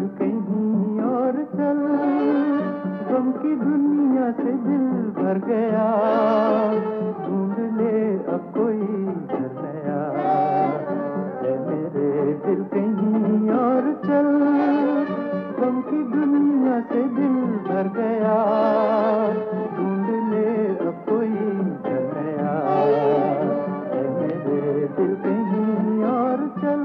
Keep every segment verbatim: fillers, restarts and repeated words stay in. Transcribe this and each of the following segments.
दिल कहीं और चल, गम की दुनिया से दिल भर गया, ढूंढ ले अब कोई घर नया। ऐ मेरे दिल कहीं और चल, गम की दुनिया से दिल भर गया, ढूंढ ले अब कोई घर नया। ऐ मेरे दिल कहीं और चल।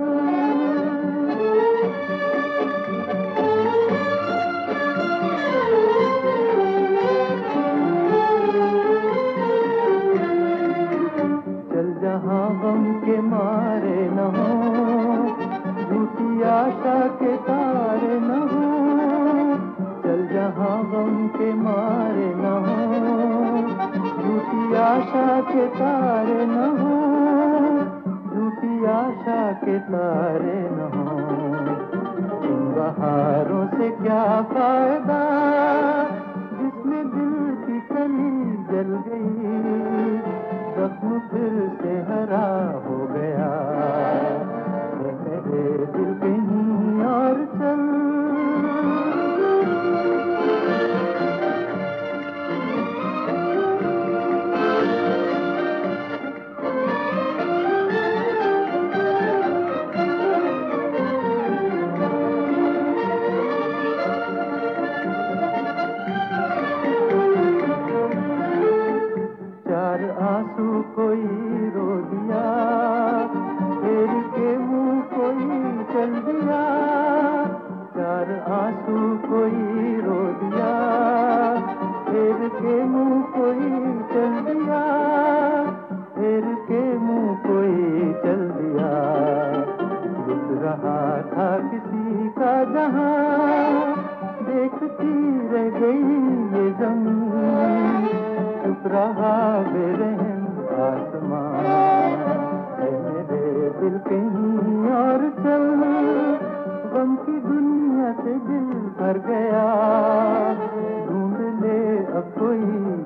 चल जहाँ गम के मारे न हो, झूठी आशा के तारे न हो। चल जहाँ गम के मारे न हो, झूठी आशा के तारे न हो, झूठी आशा के तारे न हो। इन बहारों से क्या फायदा जिसमें दिल की कली जल गई, जख्म फिर से हरा हो गया। मेरे दिल कहीं और चल। चार आंसू कोई रो दिया, फेर के मुंह कोई चल दिया। चार आंसू कोई रो दिया, फेर के मुंह कोई चल दिया, फेर के मुंह कोई चल दिया। रुक रहा था किसी का जहां, देखती रह गई ये ज़मीं, चुप रहा बेरहम आसमां। ऐ मेरे दिल कहीं और चल, गम की दुनिया से दिल भर गया, ढूंढ ले अब कोई